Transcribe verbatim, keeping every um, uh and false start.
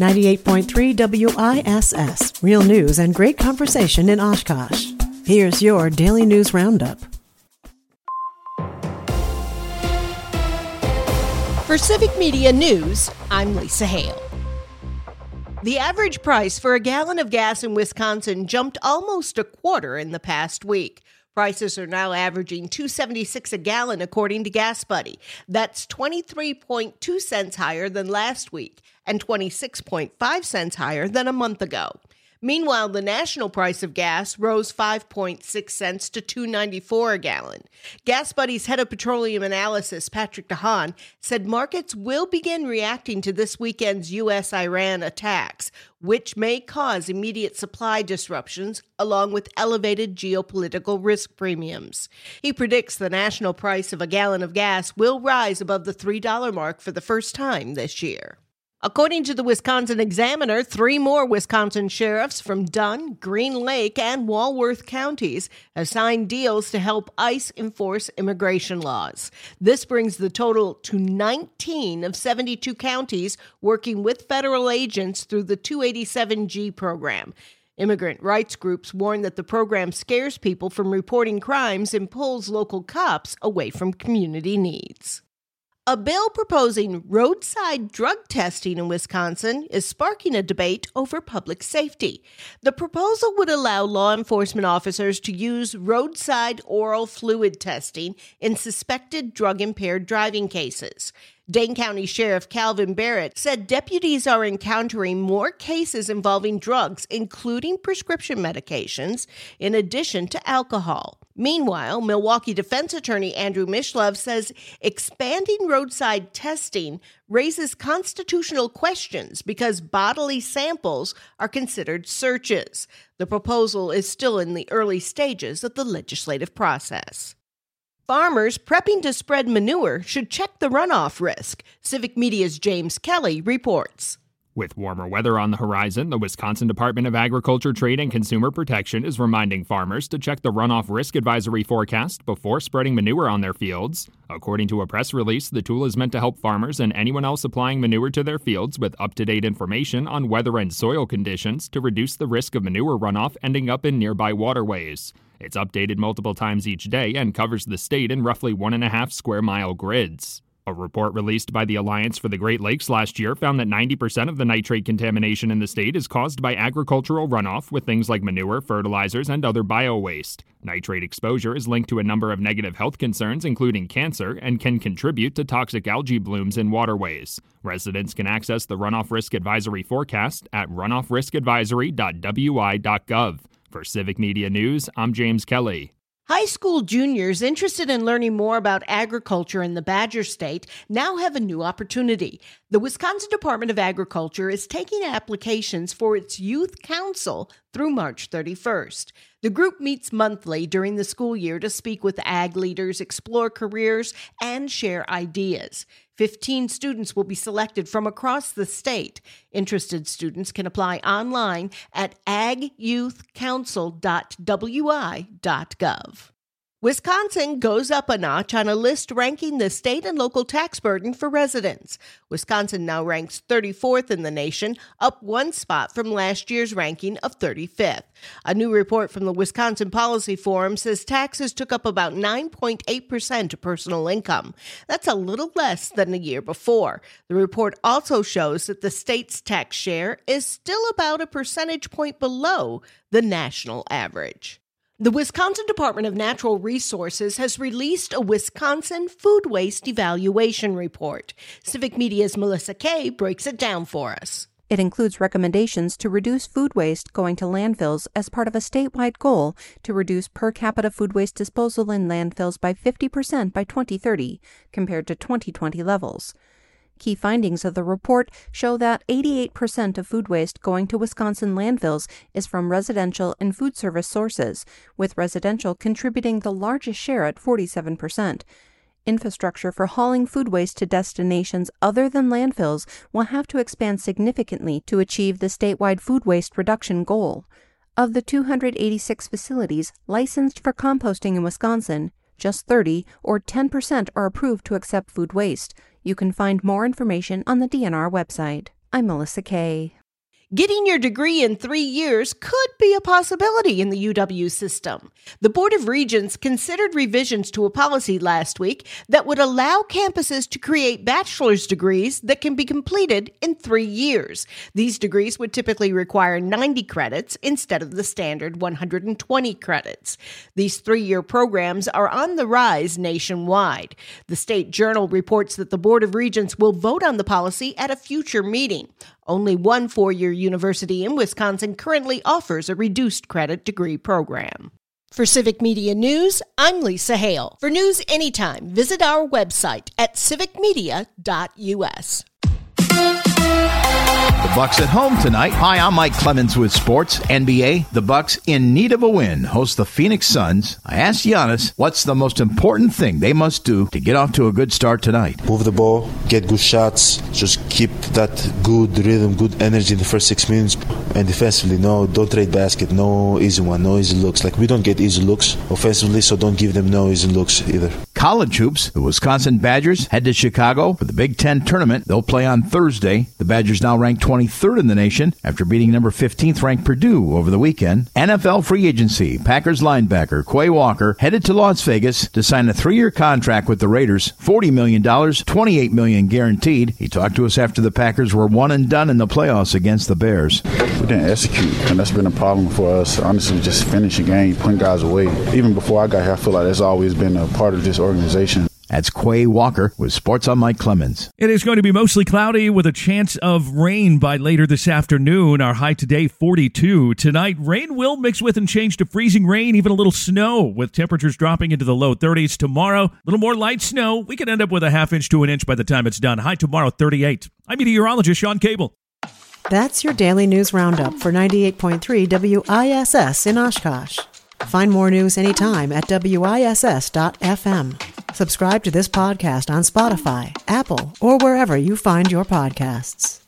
ninety-eight point three W I S S, real news and great conversation in Oshkosh. Here's your Daily News Roundup. For Civic Media News, I'm Lisa Hale. The average price for a gallon of gas in Wisconsin jumped almost a quarter in the past week. Prices are now averaging two dollars and seventy-six cents a gallon, according to Gas Buddy. That's twenty-three point two cents higher than last week and twenty-six point five cents higher than a month ago. Meanwhile, the national price of gas rose five point six cents to two dollars and ninety-four cents a gallon. Gas Buddy's head of petroleum analysis, Patrick DeHaan, said markets will begin reacting to this weekend's U S Iran attacks, which may cause immediate supply disruptions along with elevated geopolitical risk premiums. He predicts the national price of a gallon of gas will rise above the three dollars mark for the first time this year. According to the Wisconsin Examiner, three more Wisconsin sheriffs from Dunn, Green Lake, and Walworth counties have signed deals to help ICE enforce immigration laws. This brings the total to nineteen of seventy-two counties working with federal agents through the two eighty-seven G program. Immigrant rights groups warn that the program scares people from reporting crimes and pulls local cops away from community needs. A bill proposing roadside drug testing in Wisconsin is sparking a debate over public safety. The proposal would allow law enforcement officers to use roadside oral fluid testing in suspected drug-impaired driving cases. Dane County Sheriff Calvin Barrett said deputies are encountering more cases involving drugs, including prescription medications, in addition to alcohol. Meanwhile, Milwaukee defense attorney Andrew Mishlove says expanding roadside testing raises constitutional questions because bodily samples are considered searches. The proposal is still in the early stages of the legislative process. Farmers prepping to spread manure should check the runoff risk. Civic Media's James Kelly reports. With warmer weather on the horizon, the Wisconsin Department of Agriculture, Trade, and Consumer Protection is reminding farmers to check the runoff risk advisory forecast before spreading manure on their fields. According to a press release, the tool is meant to help farmers and anyone else applying manure to their fields with up-to-date information on weather and soil conditions to reduce the risk of manure runoff ending up in nearby waterways. It's updated multiple times each day and covers the state in roughly one and a half square mile grids. A report released by the Alliance for the Great Lakes last year found that ninety percent of the nitrate contamination in the state is caused by agricultural runoff with things like manure, fertilizers, and other bio-waste. Nitrate exposure is linked to a number of negative health concerns, including cancer, and can contribute to toxic algae blooms in waterways. Residents can access the Runoff Risk Advisory forecast at runoff risk advisory dot w i dot gov. For Civic Media News, I'm James Kelly. High school juniors interested in learning more about agriculture in the Badger State now have a new opportunity. The Wisconsin Department of Agriculture is taking applications for its Youth Council through March thirty-first. The group meets monthly during the school year to speak with ag leaders, explore careers, and share ideas. Fifteen students will be selected from across the state. Interested students can apply online at ag youth council dot w i dot gov. Wisconsin goes up a notch on a list ranking the state and local tax burden for residents. Wisconsin now ranks thirty-fourth in the nation, up one spot from last year's ranking of thirty-fifth. A new report from the Wisconsin Policy Forum says taxes took up about nine point eight percent of personal income. That's a little less than the year before. The report also shows that the state's tax share is still about a percentage point below the national average. The Wisconsin Department of Natural Resources has released a Wisconsin Food Waste Evaluation Report. Civic Media's Melissa Kay breaks it down for us. It includes recommendations to reduce food waste going to landfills as part of a statewide goal to reduce per capita food waste disposal in landfills by fifty percent by twenty thirty, compared to twenty twenty levels. Key findings of the report show that eighty-eight percent of food waste going to Wisconsin landfills is from residential and food service sources, with residential contributing the largest share at forty-seven percent. Infrastructure for hauling food waste to destinations other than landfills will have to expand significantly to achieve the statewide food waste reduction goal. Of the two hundred eighty-six facilities licensed for composting in Wisconsin, just thirty, or ten percent, are approved to accept food waste. You can find more information on the D N R website. I'm Melissa Kay. Getting your degree in three years could be a possibility in the U W system. The Board of Regents considered revisions to a policy last week that would allow campuses to create bachelor's degrees that can be completed in three years. These degrees would typically require ninety credits instead of the standard one hundred twenty credits. These three-year programs are on the rise nationwide. The State Journal reports that the Board of Regents will vote on the policy at a future meeting. Only one four-year university in Wisconsin currently offers a reduced credit degree program. For Civic Media News, I'm Lisa Hale. For news anytime, visit our website at civic media dot u s. The Bucks at home tonight. Hi, I'm Mike Clemens with sports. N B A, the Bucks in need of a win host the Phoenix Suns. I asked Giannis what's the most important thing they must do to get off to a good start tonight. Move the ball, get good shots, just keep that good rhythm, good energy in the first six minutes. And defensively, no, don't trade basket, no easy one, no easy looks. Like, we don't get easy looks offensively, so don't give them no easy looks either. College hoops, the Wisconsin Badgers head to Chicago for the Big Ten tournament. They'll play on Thursday. The Badgers now ranked twenty-third in the nation after beating number fifteenth ranked Purdue over the weekend. N F L free agency, Packers linebacker Quay Walker headed to Las Vegas to sign a three-year contract with the Raiders, forty million dollars, twenty-eight million dollars guaranteed. He talked to us after the Packers were one and done in the playoffs against the Bears. We didn't execute, and that's been a problem for us. Honestly, just finishing game, putting guys away. Even before I got here, I feel like that's always been a part of this organization. That's Quay Walker with Sports on Mike Clemens. It is going to be mostly cloudy with a chance of rain by later this afternoon. Our high today, forty-two. Tonight, rain will mix with and change to freezing rain, even a little snow, with temperatures dropping into the low thirties. Tomorrow, a little more light snow. We could end up with a half inch to an inch by the time it's done. High tomorrow, thirty-eight. I'm meteorologist Sean Cable. That's your daily news roundup for ninety-eight point three W I S S in Oshkosh. Find more news anytime at W I S S dot F M. Subscribe to this podcast on Spotify, Apple, or wherever you find your podcasts.